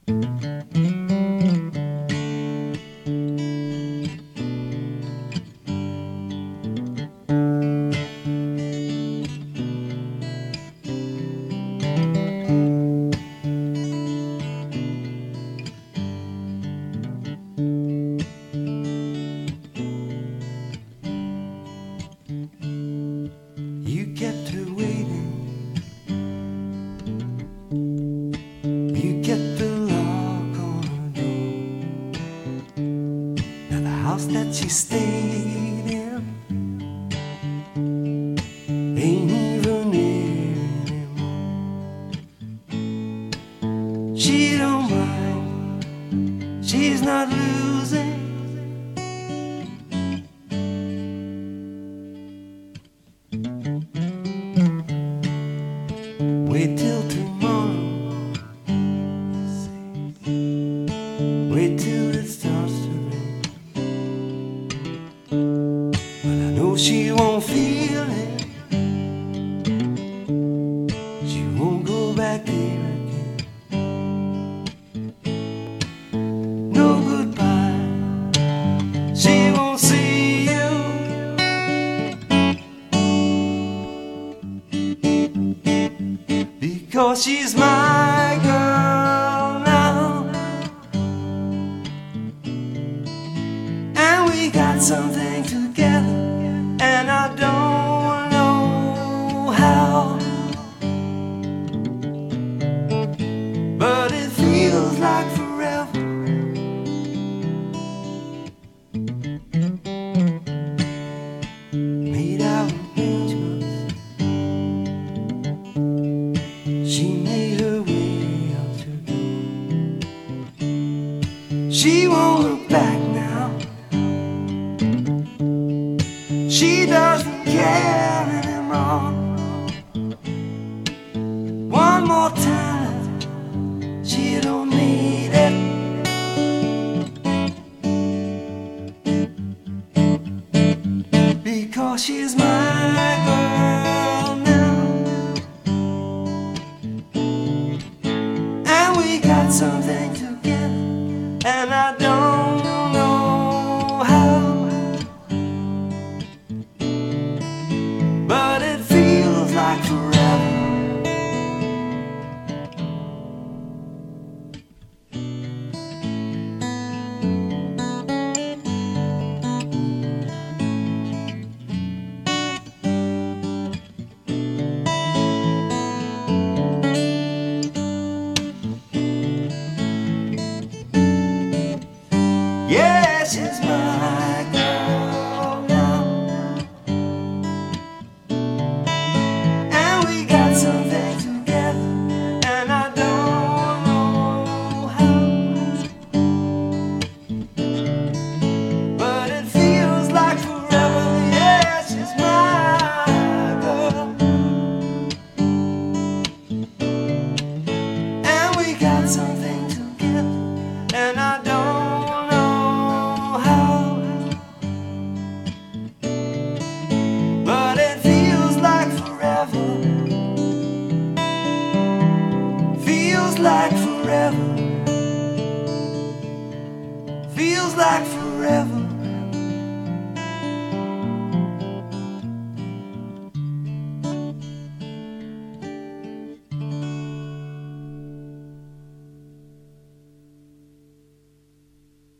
You kept her waiting. You kept the lock on her door. Now the house that she stayed in ain't even here anymore. She don't mind. She's not losing. Wait till tomorrow, you say. Wait till it starts to rain. But I know she won't feel it. She won't go back there again. No goodbye, she won't see you. Because she's my girl now, and we got something together, and I don't know how, but it feels like forever. Made out of angels. She made her way out her door. She won't look back now. She doesn't care anymore. One more time, she don't need it. Because she's my girl now, and we got something together, and I don't know how, but it feels like forever. Yeah, she's my girl now, and we got something together, and I don't know how, but it feels like forever. Yeah, she's my girl, and we got something together, and I don't. But it feels like forever. Feels like forever. Feels like forever.